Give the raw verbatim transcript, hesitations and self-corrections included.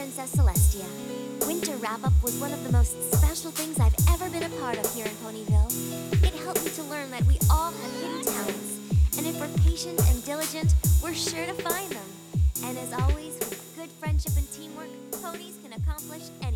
Princess Celestia. Winter Wrap-Up was one of the most special things I've ever been a part of here in Ponyville. It helped me to learn that we all have hidden talents, and if we're patient and diligent, we're sure to find them. And as always, with good friendship and teamwork, ponies can accomplish anything.